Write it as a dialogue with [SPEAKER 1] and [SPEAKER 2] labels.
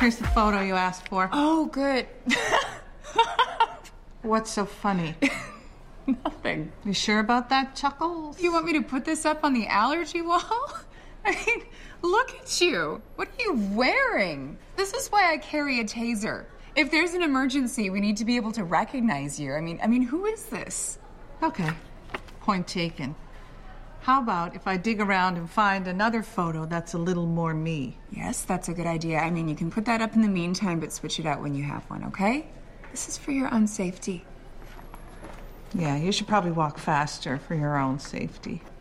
[SPEAKER 1] Here's the photo you asked for.
[SPEAKER 2] Oh, good.
[SPEAKER 1] What's so funny?
[SPEAKER 2] Nothing.
[SPEAKER 1] You sure about that, Chuckles?
[SPEAKER 2] You want me to put this up on the allergy wall? I mean, look at you. What are you wearing? This is why I carry a taser. If there's an emergency, we need to be able to recognize you. I mean, who is this?
[SPEAKER 1] Okay, point taken. How about if I dig around and find another photo that's a little more me?
[SPEAKER 2] Yes, that's a good idea. I mean, you can put that up in the meantime, but switch it out when you have one, okay? This is for your own safety.
[SPEAKER 1] Yeah, you should probably walk faster for your own safety.